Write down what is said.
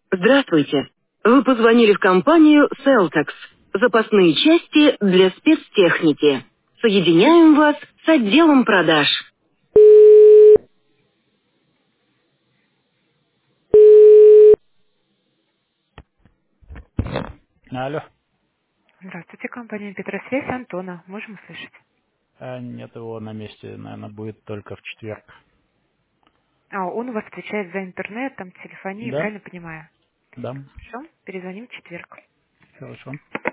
Здравствуйте. Вы позвонили в компанию Celtex. Запасные части для спецтехники. Соединяем вас с отделом продаж. Алло. Здравствуйте, компания Петросвязь, Антона. Можем услышать? Нет его на месте, наверное, будет только в четверг. Он у вас отвечает за интернет, там, телефонию, Да? правильно понимаю? Да. Хорошо, перезвоним в четверг. Хорошо.